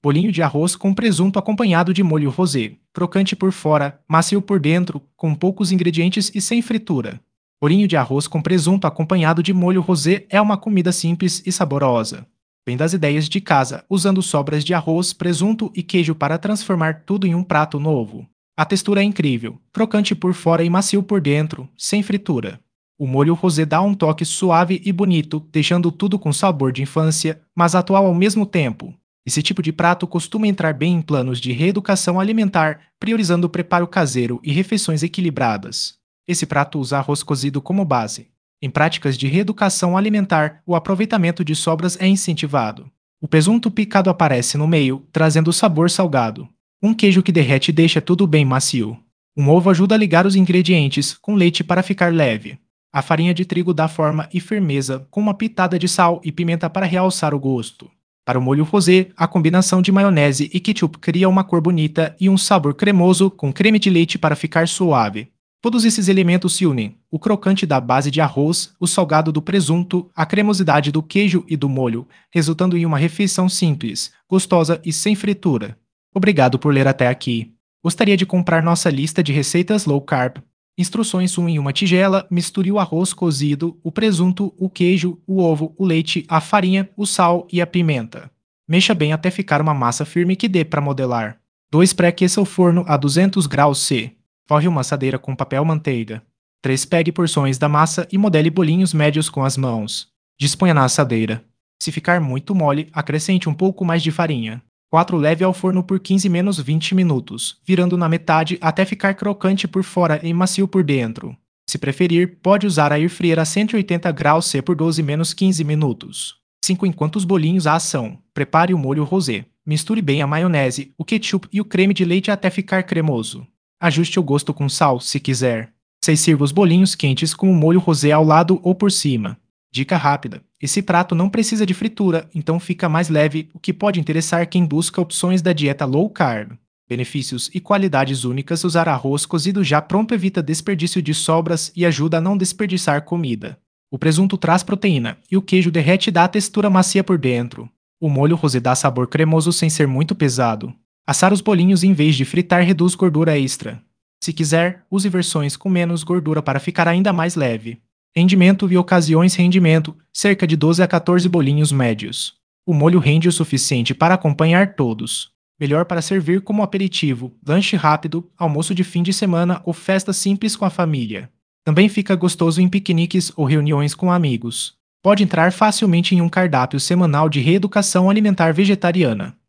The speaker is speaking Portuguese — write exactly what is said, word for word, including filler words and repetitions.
Bolinho de arroz com presunto acompanhado de molho rosé, crocante por fora, macio por dentro, com poucos ingredientes e sem fritura. Bolinho de arroz com presunto acompanhado de molho rosé é uma comida simples e saborosa. Vem das ideias de casa, usando sobras de arroz, presunto e queijo para transformar tudo em um prato novo. A textura é incrível, crocante por fora e macio por dentro, sem fritura. O molho rosé dá um toque suave e bonito, deixando tudo com sabor de infância, mas atual ao mesmo tempo. Esse tipo de prato costuma entrar bem em planos de reeducação alimentar, priorizando o preparo caseiro e refeições equilibradas. Esse prato usa arroz cozido como base. Em práticas de reeducação alimentar, o aproveitamento de sobras é incentivado. O presunto picado aparece no meio, trazendo sabor salgado. Um queijo que derrete deixa tudo bem macio. Um ovo ajuda a ligar os ingredientes, com leite para ficar leve. A farinha de trigo dá forma e firmeza, com uma pitada de sal e pimenta para realçar o gosto. Para o molho rosé, a combinação de maionese e ketchup cria uma cor bonita e um sabor cremoso com creme de leite para ficar suave. Todos esses elementos se unem: o crocante da base de arroz, o salgado do presunto, a cremosidade do queijo e do molho, resultando em uma refeição simples, gostosa e sem fritura. Obrigado por ler até aqui. Gostaria de comprar nossa lista de receitas low carb? Instruções: um em uma tigela, misture o arroz cozido, o presunto, o queijo, o ovo, o leite, a farinha, o sal e a pimenta. Mexa bem até ficar uma massa firme que dê para modelar. dois Pré-aqueça o forno a duzentos graus C. Forre uma assadeira com papel manteiga. três Pegue porções da massa e modele bolinhos médios com as mãos. Disponha na assadeira. Se ficar muito mole, acrescente um pouco mais de farinha. quatro Leve ao forno por quinze menos vinte minutos, virando na metade até ficar crocante por fora e macio por dentro. Se preferir, pode usar a air fryer a cento e oitenta graus C por doze menos quinze minutos. cinco Enquanto os bolinhos à ação, prepare o molho rosé. Misture bem a maionese, o ketchup e o creme de leite até ficar cremoso. Ajuste o gosto com sal, se quiser. seis Sirva os bolinhos quentes com o molho rosé ao lado ou por cima. Dica rápida: esse prato não precisa de fritura, então fica mais leve, o que pode interessar quem busca opções da dieta low carb. Benefícios e qualidades únicas: usar arroz cozido já pronto evita desperdício de sobras e ajuda a não desperdiçar comida. O presunto traz proteína e o queijo derrete e dá a textura macia por dentro. O molho rosé dá sabor cremoso sem ser muito pesado. Assar os bolinhos em vez de fritar reduz gordura extra. Se quiser, use versões com menos gordura para ficar ainda mais leve. Rendimento e ocasiões: rendimento, cerca de doze a quatorze bolinhos médios. O molho rende o suficiente para acompanhar todos. Melhor para servir como aperitivo, lanche rápido, almoço de fim de semana ou festa simples com a família. Também fica gostoso em piqueniques ou reuniões com amigos. Pode entrar facilmente em um cardápio semanal de reeducação alimentar vegetariana.